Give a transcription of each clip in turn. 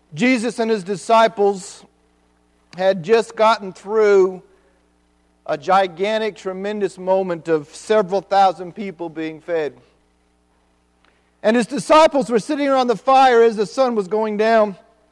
Jesus and his disciples had just gotten through a gigantic, tremendous moment of several thousand people being fed. And his disciples were sitting around the fire as the sun was going down.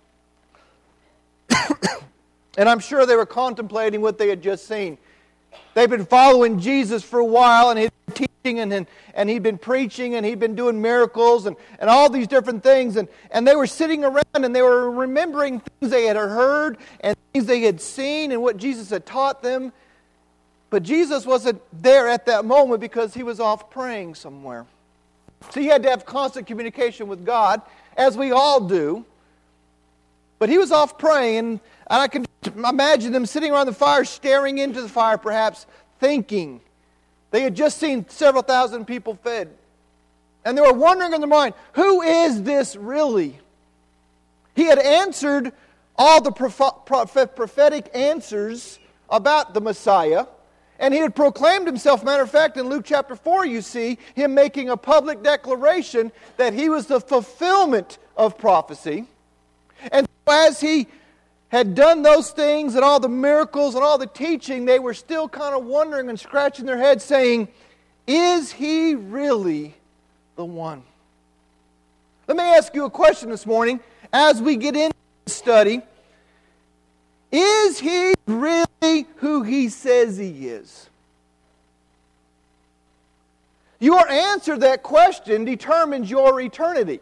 And I'm sure they were contemplating what they had just seen. They've been following Jesus for a while, and he'd been teaching, and he'd been preaching, and he'd been doing miracles, and all these different things. And they were sitting around, and they were remembering things they had heard, and things they had seen, and what Jesus had taught them. But Jesus wasn't there at that moment because he was off praying somewhere. So he had to have constant communication with God, as we all do. But he was off praying, and I can imagine them sitting around the fire, staring into the fire perhaps, thinking. They had just seen several thousand people fed. And they were wondering in their mind, who is this really? He had answered all the prophetic answers about the Messiah. And he had proclaimed himself. Matter of fact, in Luke chapter 4, you see him making a public declaration that he was the fulfillment of prophecy. And as he had done those things and all the miracles and all the teaching, they were still kind of wondering and scratching their heads saying, is he really the one? Let me ask you a question this morning as we get into this study. Is he really who he says he is? Your answer to that question determines your eternity.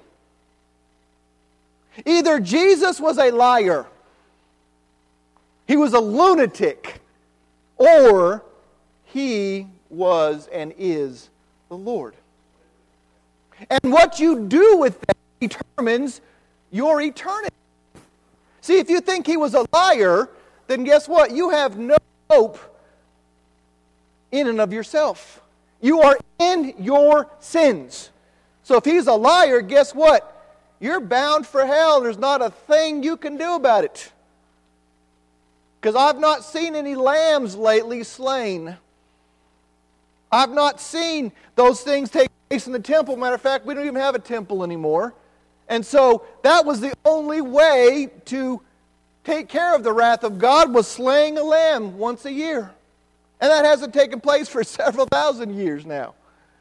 Either Jesus was a liar, he was a lunatic, or he was and is the Lord. And what you do with that determines your eternity. See, if you think he was a liar, then guess what? You have no hope in and of yourself. You are in your sins. So if he's a liar, guess what? You're bound for hell. There's not a thing you can do about it. Because I've not seen any lambs lately slain. I've not seen those things take place in the temple. Matter of fact, we don't even have a temple anymore. And so that was the only way to take care of the wrath of God, was slaying a lamb once a year. And that hasn't taken place for several thousand years now.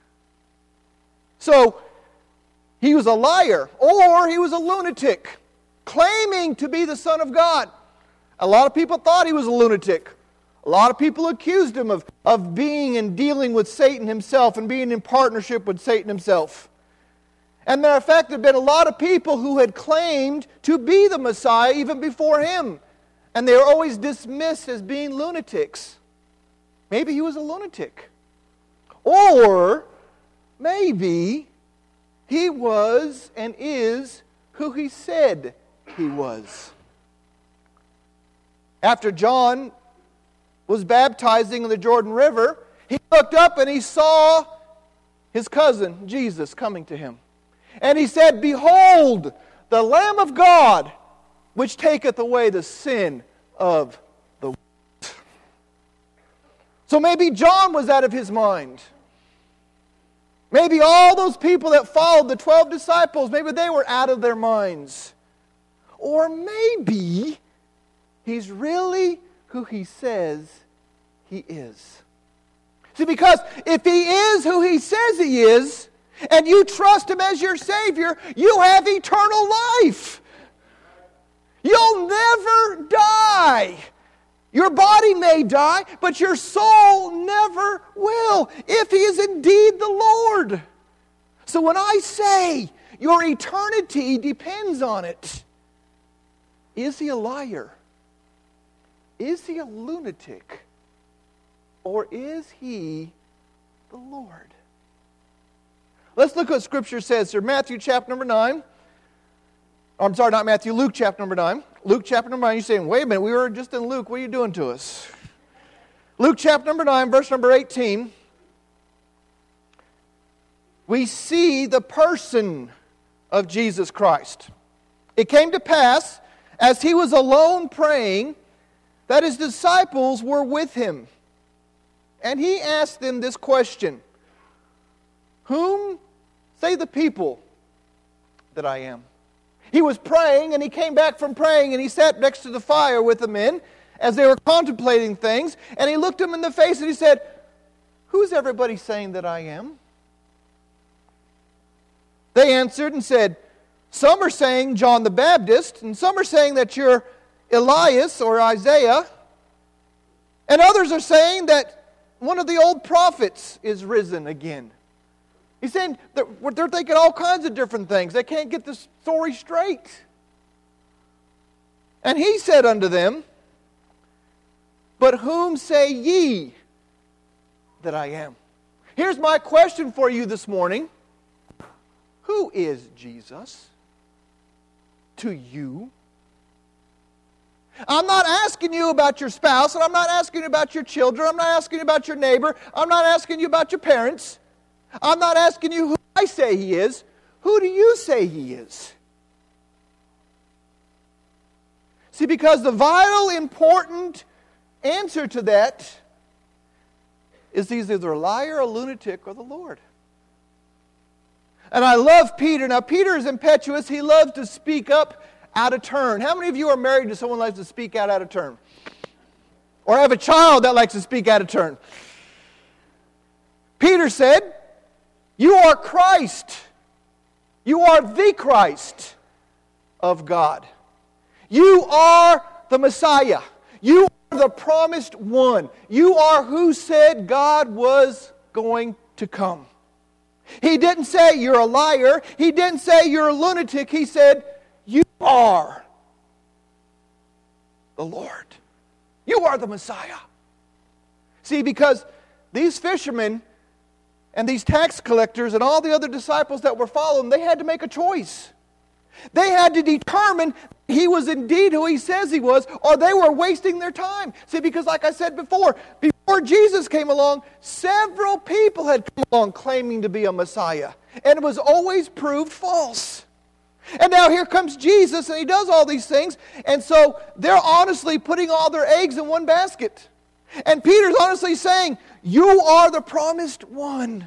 So he was a liar, or he was a lunatic, claiming to be the Son of God. A lot of people thought he was a lunatic. A lot of people accused him of being and dealing with Satan himself and being in partnership with Satan himself. And matter of fact, there have been a lot of people who had claimed to be the Messiah even before him. And they were always dismissed as being lunatics. Maybe he was a lunatic. Or maybe he was and is who he said he was. After John was baptizing in the Jordan River, he looked up and he saw his cousin, Jesus, coming to him. And he said, behold, the Lamb of God, which taketh away the sin of the world. So maybe John was out of his mind. Maybe all those people that followed the 12 disciples, maybe they were out of their minds. Or maybe he's really who he says he is. See, because if he is who he says he is, and you trust him as your Savior, you have eternal life. You'll never die. Your body may die, but your soul never will, if he is indeed the Lord. So when I say your eternity depends on it, is he a liar? Is he a lunatic? Or is he the Lord? Let's look what Scripture says here. Matthew chapter number 9. I'm sorry, not Matthew. Luke chapter number 9. Luke chapter number 9. You're saying, wait a minute, we were just in Luke. What are you doing to us? Luke chapter number 9, verse number 18. We see the person of Jesus Christ. It came to pass, as he was alone praying, that his disciples were with him. And he asked them this question. Whom say the people that I am? He was praying, and he came back from praying, and he sat next to the fire with the men as they were contemplating things, and he looked them in the face and he said, "Who's everybody saying that I am?" They answered and said, "Some are saying John the Baptist, and some are saying that you're Elias or Isaiah, and others are saying that one of the old prophets is risen again." He's saying that they're thinking all kinds of different things. They can't get the story straight. And he said unto them, "But whom say ye that I am?" Here's my question for you this morning. Who is Jesus to you? I'm not asking you about your spouse, and I'm not asking you about your children. I'm not asking you about your neighbor. I'm not asking you about your parents. I'm not asking you who I say he is. Who do you say he is? See, because the vital, important answer to that is he's either a liar, a lunatic, or the Lord. And I love Peter. Now, Peter is impetuous. He loves to speak up out of turn. How many of you are married to someone who likes to speak out of turn? Or have a child that likes to speak out of turn? Peter said, "You are Christ. You are the Christ of God. You are the Messiah. You are the promised one. You are who said God was going to come." He didn't say you're a liar. He didn't say you're a lunatic. He said, "You are the Lord. You are the Messiah." See, because these fishermen and these tax collectors and all the other disciples that were following, they had to make a choice. They had to determine he was indeed who he says he was, or they were wasting their time. See, because like I said before Jesus came along, several people had come along claiming to be a Messiah. And it was always proved false. And now here comes Jesus, and he does all these things. And so they're honestly putting all their eggs in one basket. And Peter's honestly saying, "You are the promised one."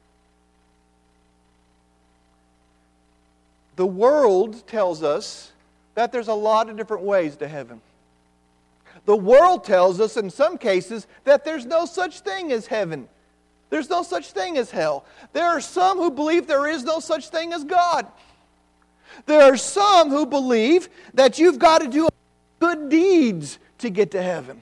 The world tells us that there's a lot of different ways to heaven. The world tells us in some cases that there's no such thing as heaven. There's no such thing as hell. There are some who believe there is no such thing as God. There are some who believe that you've got to do good deeds to get to heaven.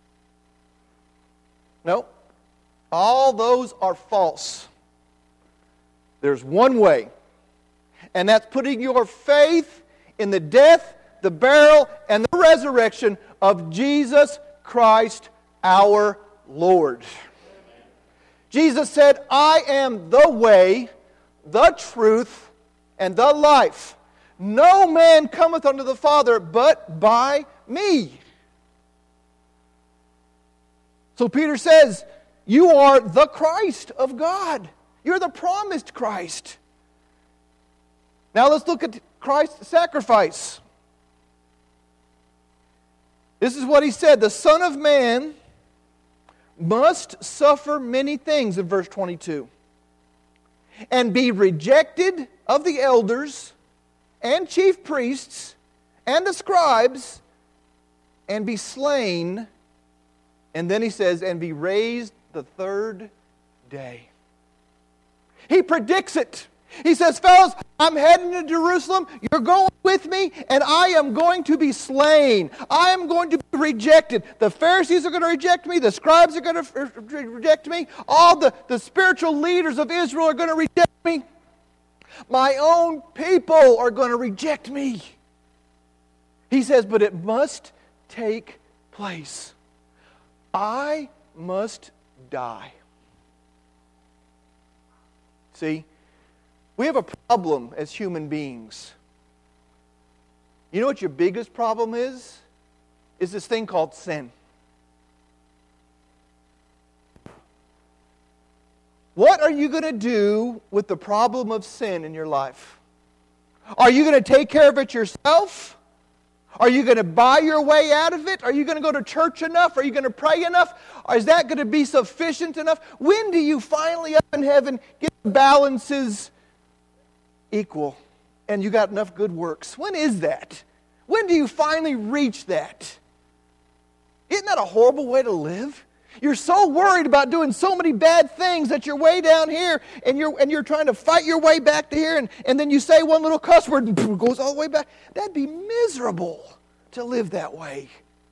No, all those are false. There's one way, and that's putting your faith in the death, the burial, and the resurrection of Jesus Christ our Lord. Jesus said, "I am the way, the truth, and the life. No man cometh unto the Father but by me." So Peter says, you are the Christ of God. You're the promised Christ. Now let's look at Christ's sacrifice. This is what he said, "The Son of Man must suffer many things," in verse 22, "and be rejected of the elders and chief priests and the scribes, and be slain." And then he says, "and be raised the third day." He predicts it. He says, "Fellas, I'm heading to Jerusalem. You're going with me, and I am going to be slain. I am going to be rejected. The Pharisees are going to reject me. The scribes are going to reject me. All the spiritual leaders of Israel are going to reject me. My own people are going to reject me." He says, "But it must take place. I must die." See, we have a problem as human beings. You know what your biggest problem is? Is this thing called sin. What are you going to do with the problem of sin in your life? Are you going to take care of it yourself? Are you going to buy your way out of it? Are you going to go to church enough? Are you going to pray enough? Or is that going to be sufficient enough? When do you finally up in heaven get the balances equal? and you got enough good works. When is that? When do you finally reach that? Isn't that a horrible way to live? You're so worried about doing so many bad things that you're way down here and you're trying to fight your way back to here, and then you say one little cuss word and it goes all the way back. That'd be miserable to live that way.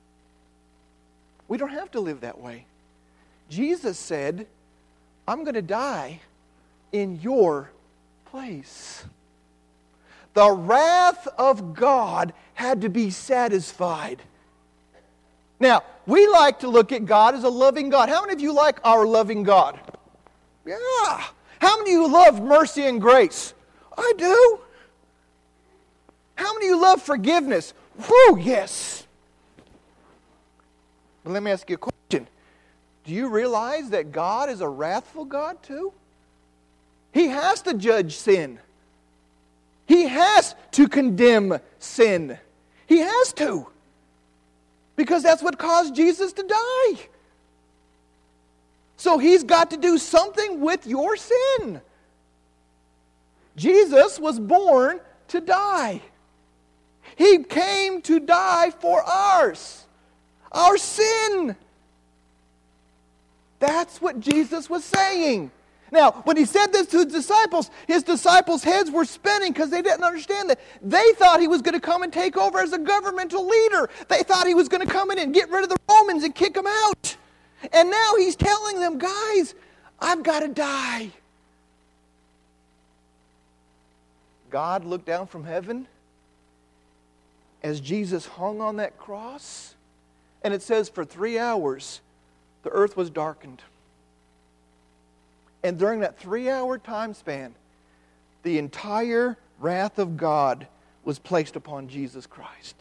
We don't have to live that way. Jesus said, I'm going to die in your place. The wrath of God had to be satisfied. Now, we like to look at God as a loving God. How many of you like our loving God? Yeah. How many of you love mercy and grace? I do. How many of you love forgiveness? Whew, yes. But let me ask you a question. Do you realize that God is a wrathful God too? He has to judge sin. He has to condemn sin. He has to. Because that's what caused Jesus to die. So He's got to do something with your sin. Jesus was born to die. He came to die for ours. Our sin. That's what Jesus was saying. Now, when He said this to His disciples' heads were spinning because they didn't understand that. They thought He was going to come and take over as a governmental leader. They thought He was going to come in and get rid of the Romans and kick them out. And now He's telling them, guys, I've got to die. God looked down from heaven as Jesus hung on that cross. And it says for 3 hours, the earth was darkened. And during that 3-hour time span, the entire wrath of God was placed upon Jesus Christ.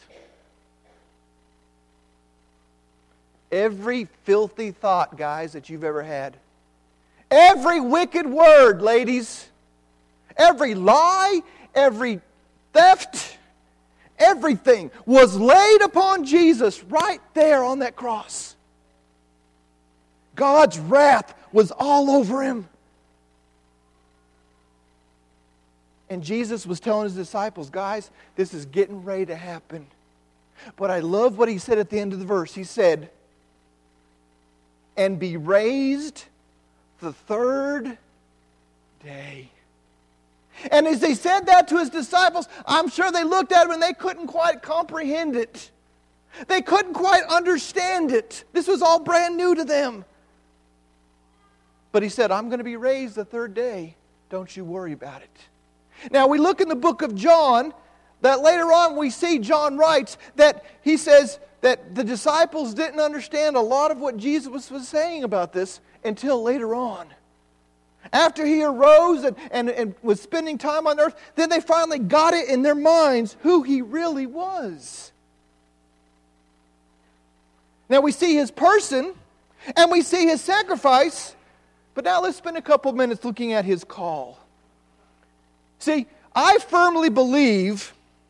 Every filthy thought, guys, that you've ever had. Every wicked word, ladies. Every lie, every theft, everything was laid upon Jesus right there on that cross. God's wrath was all over Him. And Jesus was telling His disciples, guys, this is getting ready to happen. But I love what He said at the end of the verse. He said, and be raised the third day. And as they said that to His disciples, I'm sure they looked at Him and they couldn't quite comprehend it. They couldn't quite understand it. This was all brand new to them. But He said, I'm going to be raised the third day. Don't you worry about it. Now we look in the book of John, that later on we see John writes that he says that the disciples didn't understand a lot of what Jesus was saying about this until later on. After He arose and was spending time on earth, then they finally got it in their minds who He really was. Now we see His person and we see His sacrifice, but now let's spend a couple minutes looking at His call. See, I truly believe,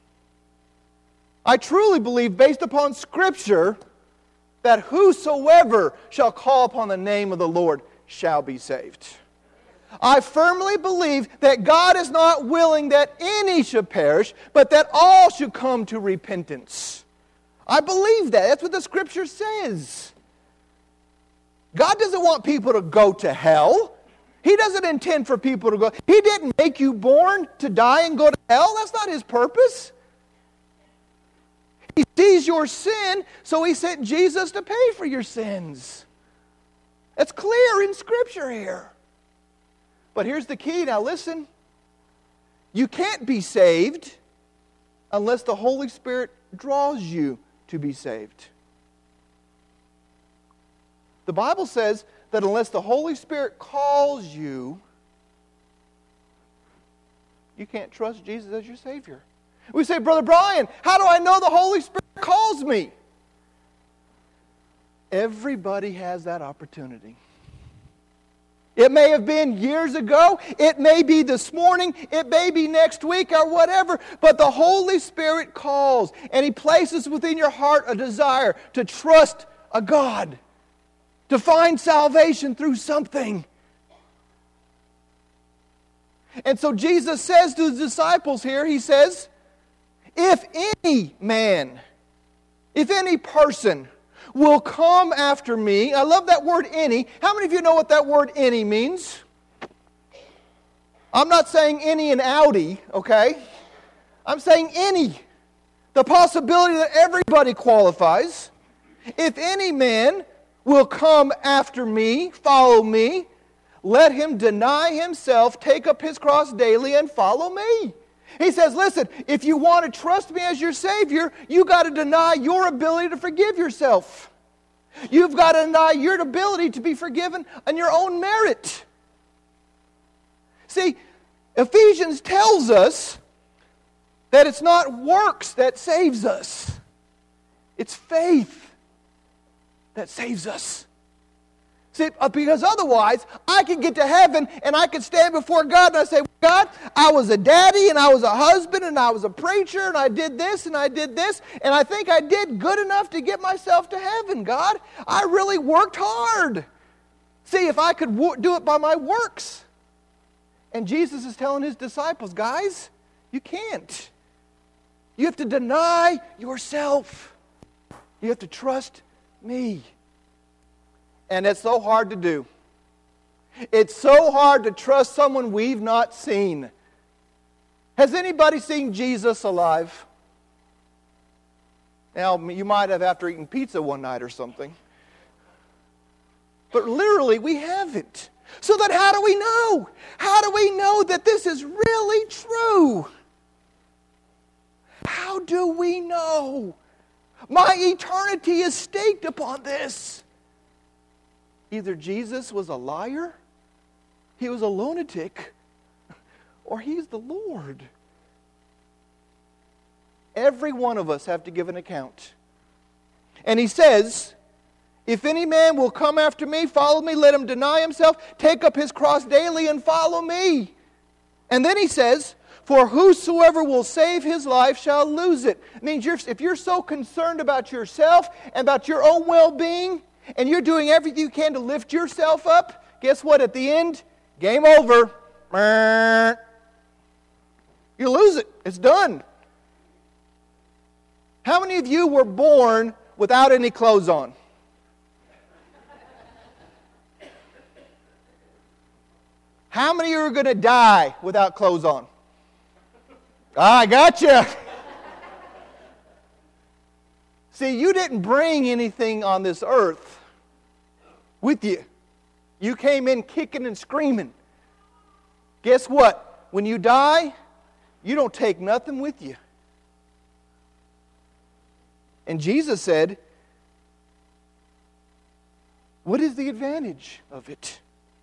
based upon Scripture, that whosoever shall call upon the name of the Lord shall be saved. I firmly believe that God is not willing that any should perish, but that all should come to repentance. I believe that. That's what the Scripture says. God doesn't want people to go to hell. He doesn't intend for people to go. He didn't make you born to die and go to hell. That's not His purpose. He sees your sin, so He sent Jesus to pay for your sins. That's clear in Scripture here. But here's the key. Now listen. You can't be saved unless the Holy Spirit draws you to be saved. The Bible says that unless the Holy Spirit calls you, you can't trust Jesus as your Savior. We say, Brother Brian, how do I know the Holy Spirit calls me? Everybody has that opportunity. It may have been years ago. It may be this morning. It may be next week or whatever. But the Holy Spirit calls, and He places within your heart a desire to trust a God, to find salvation through something. And so Jesus says to his disciples here, he says, if any man, if any person will come after me. I love that word any. How many of you know what that word any means? I'm not saying any and Audi, okay? I'm saying any. The possibility that everybody qualifies. If any man will come after me, follow me, let him deny himself, take up his cross daily, and follow me. He says, listen, if you want to trust me as your Savior, you got to deny your ability to forgive yourself. You've got to deny your ability to be forgiven on your own merit. See, Ephesians tells us that it's not works that saves us. It's faith that saves us. See, because otherwise, I could get to heaven and I could stand before God and I say, God, I was a daddy and I was a husband and I was a preacher and I did this and I did this and I think I did good enough to get myself to heaven, God. I really worked hard. See, if I could do it by my works. And Jesus is telling his disciples, guys, you can't. You have to deny yourself. You have to trust me. And it's so hard to do. It's so hard to trust someone we've not seen. Has anybody seen Jesus alive? Now, you might have after eating pizza one night or something. But literally, we haven't. So then how do we know? How do we know that this is really true? How do we know? My eternity is staked upon this. Either Jesus was a liar, he was a lunatic, or he's the Lord. Every one of us have to give an account. And he says, if any man will come after me, follow me, let him deny himself, take up his cross daily and follow me. And then he says, for whosoever will save his life shall lose it. It means if you're so concerned about yourself and about your own well-being, and you're doing everything you can to lift yourself up, guess what? At the end, game over. You lose it. It's done. How many of you were born without any clothes on? How many of you are going to die without clothes on? I got you. See, you didn't bring anything on this earth with you. You came in kicking and screaming. Guess what? When you die, you don't take nothing with you. And Jesus said, what is the advantage of it?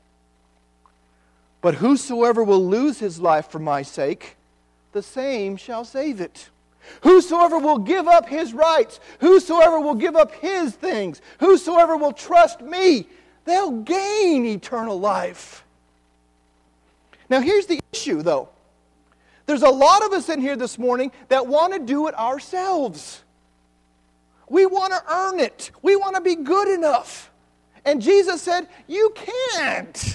But whosoever will lose his life for my sake, the same shall save it. Whosoever will give up his rights, whosoever will give up his things, whosoever will trust me, they'll gain eternal life. Now here's the issue though. There's a lot of us in here this morning that want to do it ourselves. We want to earn it. We want to be good enough. And Jesus said, you can't.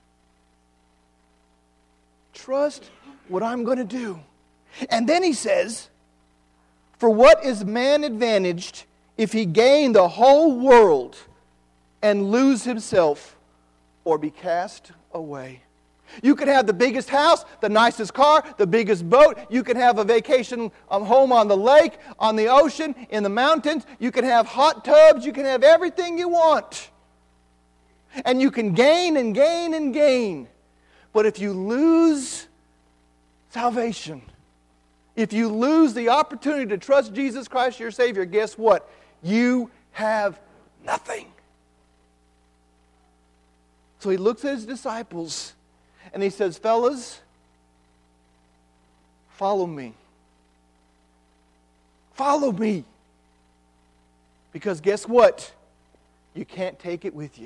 Trust what I'm going to do. And then he says, for what is man advantaged if he gain the whole world and lose himself or be cast away? You can have the biggest house, the nicest car, the biggest boat. You can have a vacation home on the lake, on the ocean, in the mountains. You can have hot tubs. You can have everything you want. And you can gain and gain and gain. But if you lose salvation, if you lose the opportunity to trust Jesus Christ your Savior, guess what? You have nothing. So he looks at his disciples and he says, fellas, follow me. Follow me. Because guess what? You can't take it with you.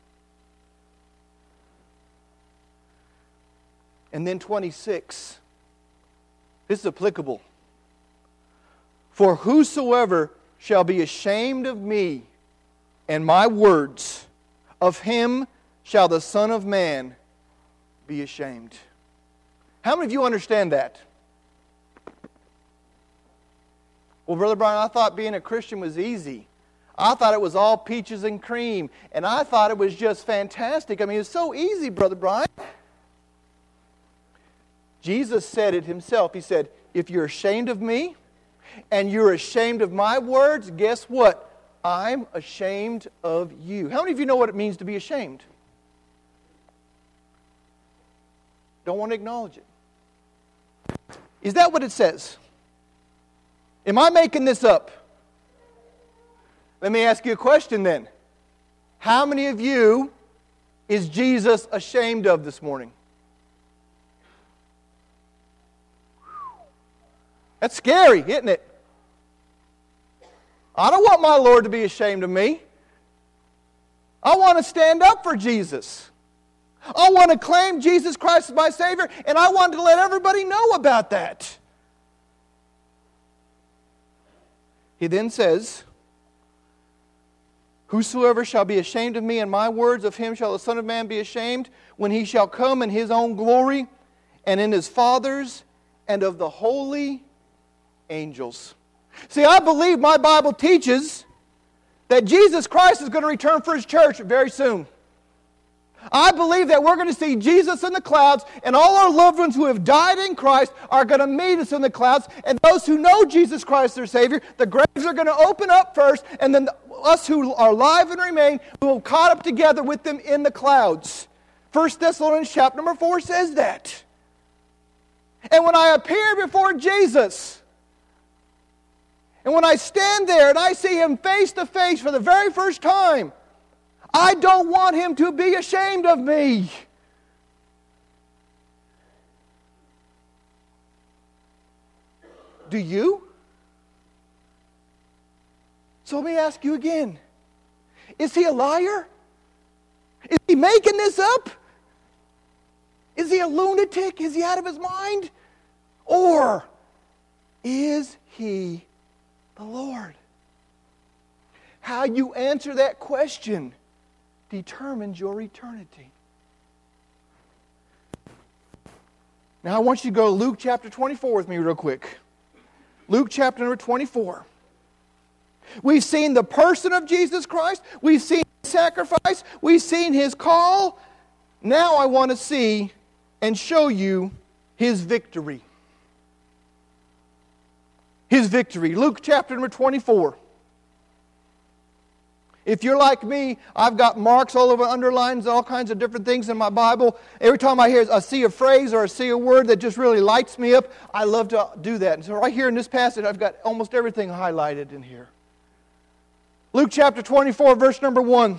And then 26. This is applicable. For whosoever shall be ashamed of me and my words, of him shall the Son of Man be ashamed. How many of you understand that? Well, Brother Brian, I thought being a Christian was easy. I thought it was all peaches and cream, and I thought it was just fantastic. I mean, it's so easy, Brother Brian. Jesus said it himself. He said, if you're ashamed of me and you're ashamed of my words, guess what? I'm ashamed of you. How many of you know what it means to be ashamed? Don't want to acknowledge it. Is that what it says? Am I making this up? Let me ask you a question then. How many of you is Jesus ashamed of this morning? That's scary, isn't it? I don't want my Lord to be ashamed of me. I want to stand up for Jesus. I want to claim Jesus Christ as my Savior, and I want to let everybody know about that. He then says, whosoever shall be ashamed of me and my words, of him shall the Son of Man be ashamed, when he shall come in his own glory, and in his Father's, and of the holy angels. See, I believe my Bible teaches that Jesus Christ is going to return for his church very soon. I believe that we're going to see Jesus in the clouds, and all our loved ones who have died in Christ are going to meet us in the clouds, and those who know Jesus Christ their Savior, the graves are going to open up first, and then us who are alive and remain will be caught up together with them in the clouds. 1 Thessalonians chapter number 4 says that. And when I appear before Jesus, and when I stand there and I see him face to face for the very first time, I don't want him to be ashamed of me. Do you? So let me ask you again. Is he a liar? Is he making this up? Is he a lunatic? Is he out of his mind? Or is he the Lord? How you answer that question determines your eternity. Now I want you to go to Luke chapter 24 with me real quick. Luke chapter number 24. We've seen the person of Jesus Christ. We've seen his sacrifice. We've seen his call. Now I want to see and show you his victory. His victory. Luke chapter number 24. If you're like me, I've got marks all over, underlines, all kinds of different things in my Bible. Every time I see a phrase or I see a word that just really lights me up, I love to do that. And so right here in this passage, I've got almost everything highlighted in here. Luke chapter 24, verse number 1.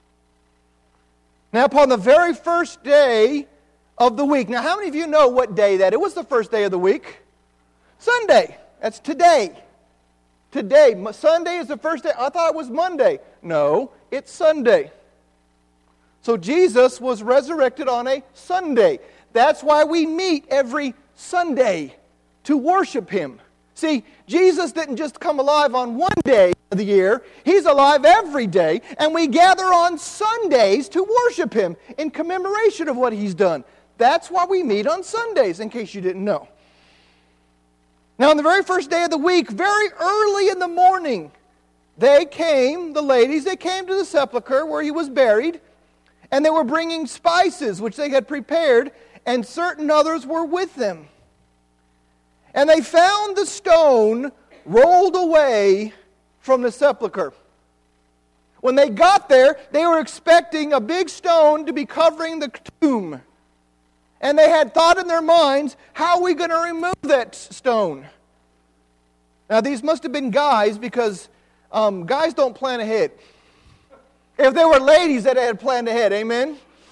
Now upon the very first day of the week. Now how many of you know what day that is? It was the first day of the week. Sunday. That's today. Today. Sunday is the first day. I thought it was Monday. No, it's Sunday. So Jesus was resurrected on a Sunday. That's why we meet every Sunday to worship him. See, Jesus didn't just come alive on one day of the year. He's alive every day. And we gather on Sundays to worship him in commemoration of what he's done. That's why we meet on Sundays, in case you didn't know. Now, on the very first day of the week, very early in the morning, the ladies came to the sepulcher where he was buried, and they were bringing spices which they had prepared, and certain others were with them. And they found the stone rolled away from the sepulcher. When they got there, they were expecting a big stone to be covering the tomb. And they had thought in their minds, how are we going to remove that stone? Now these must have been guys, because guys don't plan ahead. If they were ladies that had planned ahead, amen?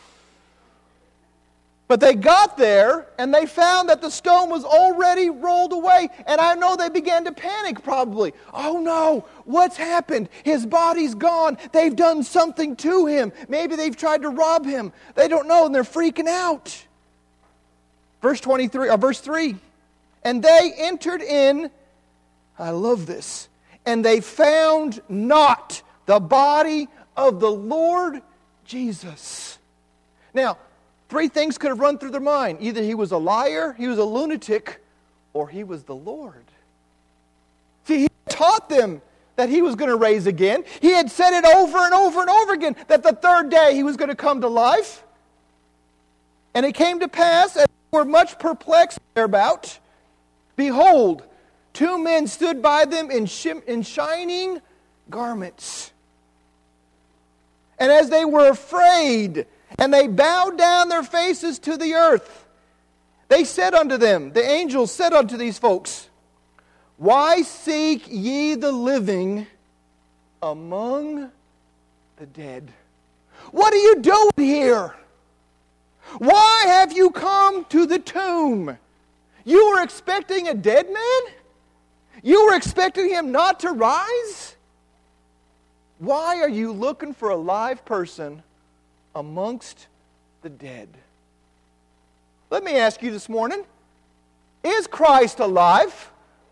But they got there and they found that the stone was already rolled away. And I know they began to panic probably. Oh no, what's happened? His body's gone. They've done something to him. Maybe they've tried to rob him. They don't know and they're freaking out. Verse 3. And they entered in, I love this, and they found not the body of the Lord Jesus. Now, Three things could have run through their mind. Either he was a liar, he was a lunatic, or he was the Lord. See, he taught them that he was going to raise again. He had said it over and over and over again, that the third day he was going to come to life. And it came to pass, as they were much perplexed thereabout, behold, two men stood by them in shining garments. And as they were afraid, and they bowed down their faces to the earth, they said unto them, the angels said unto these folks, why seek ye the living among the dead? What are you doing here? Why have you come to the tomb? You were expecting a dead man? You were expecting him not to rise? Why are you looking for a live person amongst the dead? Let me ask you this morning, is Christ alive?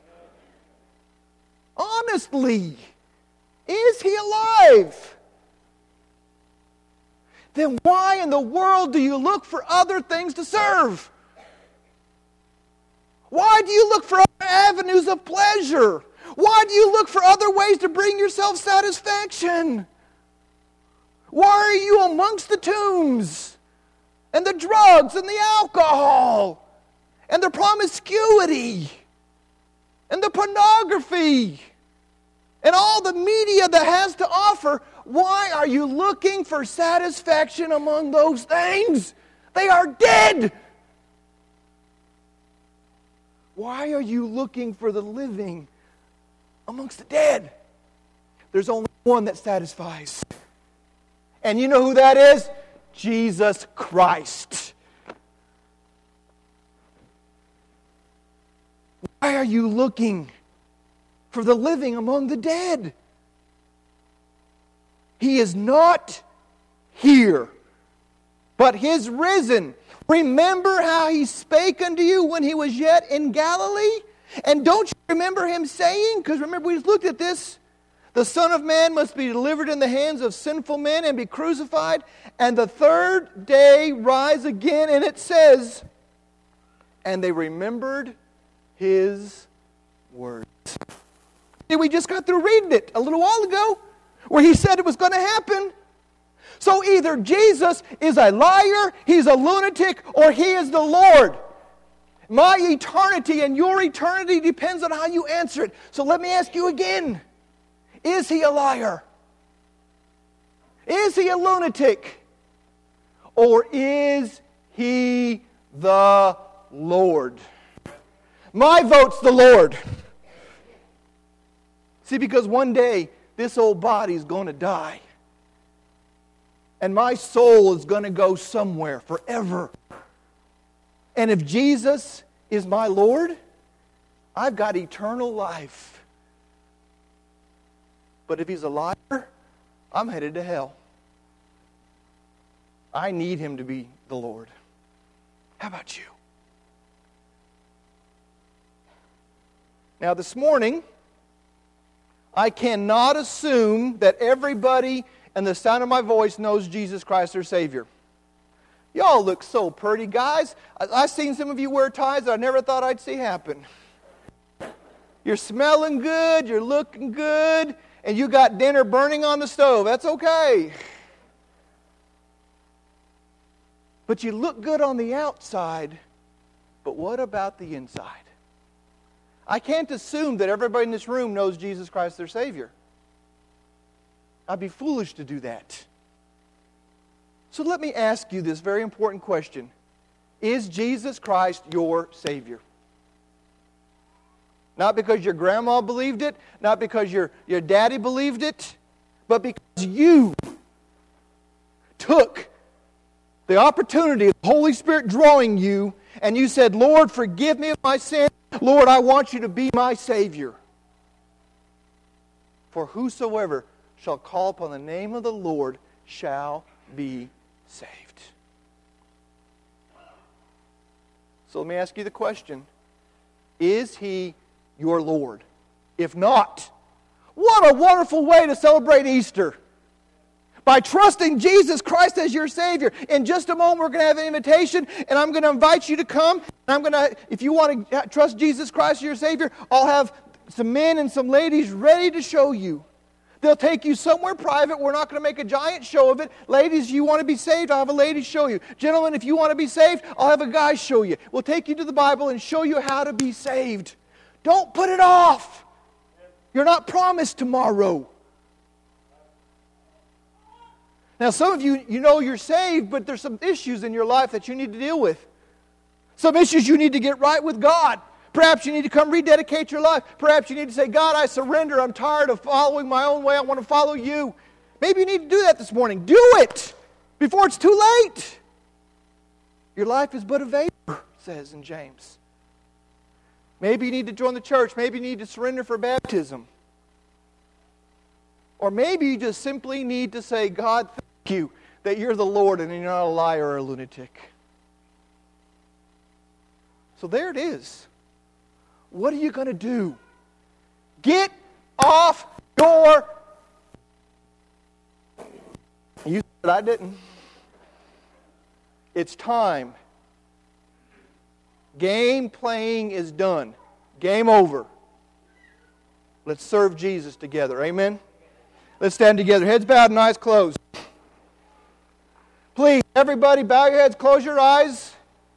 Honestly, is he alive? Then why in the world do you look for other things to serve? Why do you look for other avenues of pleasure? Why do you look for other ways to bring yourself satisfaction? Why are you amongst the tombs and the drugs and the alcohol and the promiscuity and the pornography and all the media that has to offer? Why are you looking for satisfaction among those things? They are dead. Why are you looking for the living amongst the dead? There's only one that satisfies. And you know who that is? Jesus Christ. Why are you looking for the living among the dead? He is not here, but is risen. Remember how he spake unto you when he was yet in Galilee? And don't you remember him saying, because remember we looked at this, the Son of Man must be delivered in the hands of sinful men and be crucified, and the third day rise again. And it says, and they remembered his words. See, we just got through reading it a little while ago, where he said it was going to happen. So either Jesus is a liar, he's a lunatic, or he is the Lord. My eternity and your eternity depends on how you answer it. So let me ask you again. Is he a liar? Is he a lunatic? Or is he the Lord? My vote's the Lord. See, because one day this old body is going to die. And my soul is going to go somewhere forever. And if Jesus is my Lord, I've got eternal life. But if he's a liar, I'm headed to hell. I need him to be the Lord. How about you? Now this morning, I cannot assume that everybody and the sound of my voice knows Jesus Christ their Savior. Y'all look so pretty, guys. I've seen some of you wear ties that I never thought I'd see happen. You're smelling good, you're looking good, and you got dinner burning on the stove. That's okay. But you look good on the outside, but what about the inside? I can't assume that everybody in this room knows Jesus Christ their Savior. I'd be foolish to do that. So let me ask you this very important question. Is Jesus Christ your Savior? Not because your grandma believed it, not because your daddy believed it, but because you took the opportunity of the Holy Spirit drawing you, and you said, Lord, forgive me of my sin. Lord, I want you to be my Savior. For whosoever shall call upon the name of the Lord shall be saved. So let me ask you the question. Is he your Lord? If not, what a wonderful way to celebrate Easter. By trusting Jesus Christ as your Savior. In just a moment, we're going to have an invitation, and I'm going to invite you to come. And if you want to trust Jesus Christ as your Savior, I'll have some men and some ladies ready to show you. They'll take you somewhere private. We're not going to make a giant show of it. Ladies, you want to be saved? I'll have a lady show you. Gentlemen, if you want to be saved, I'll have a guy show you. We'll take you to the Bible and show you how to be saved. Don't put it off. You're not promised tomorrow. Now, some of you, you know you're saved, but there's some issues in your life that you need to deal with. Some issues you need to get right with God. Perhaps you need to come rededicate your life. Perhaps you need to say, God, I surrender. I'm tired of following my own way. I want to follow you. Maybe you need to do that this morning. Do it before it's too late. Your life is but a vapor, it says in James. Maybe you need to join the church. Maybe you need to surrender for baptism. Or maybe you just simply need to say, God, thank you that you're the Lord and you're not a liar or a lunatic. So there it is. What are you going to do? Get off your... You said I didn't. It's time. Game playing is done. Game over. Let's serve Jesus together. Amen? Let's stand together. Heads bowed and eyes closed. Please, everybody, bow your heads, close your eyes.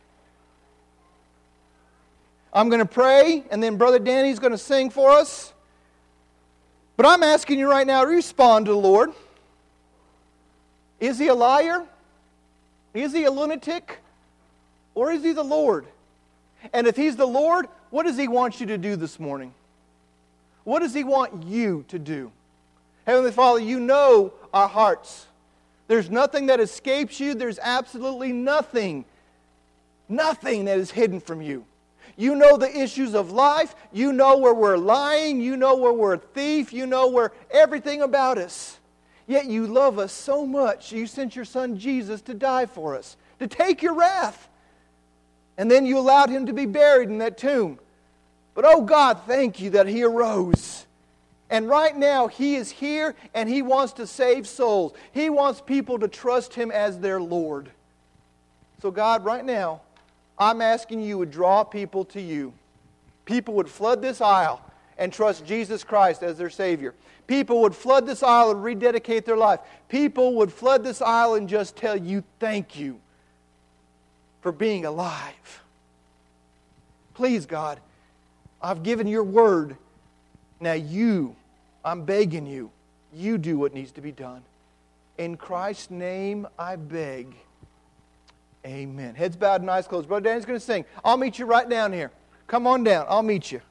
I'm going to pray, and then Brother Danny's going to sing for us. But I'm asking you right now to respond to the Lord. Is He a liar? Is He a lunatic? Or is He the Lord? And if He's the Lord, what does He want you to do this morning? What does He want you to do? Heavenly Father, you know our hearts. There's nothing that escapes you. There's absolutely nothing that is hidden from you. You know the issues of life. You know where we're lying. You know where we're a thief. You know where everything about us. Yet you love us so much, you sent your Son Jesus to die for us, to take your wrath. And then you allowed Him to be buried in that tomb. But oh God, thank you that He arose. And right now, He is here and He wants to save souls. He wants people to trust Him as their Lord. So God, right now, I'm asking you would draw people to you. People would flood this aisle and trust Jesus Christ as their Savior. People would flood this aisle and rededicate their life. People would flood this aisle and just tell you thank you for being alive. Please, God, I've given your word. Now I'm begging you, you do what needs to be done. In Christ's name I beg. Amen. Heads bowed and eyes closed. Brother Danny's going to sing. I'll meet you right down here. Come on down. I'll meet you.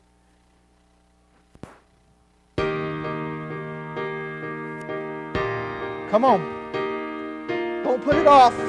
Come on. Don't put it off.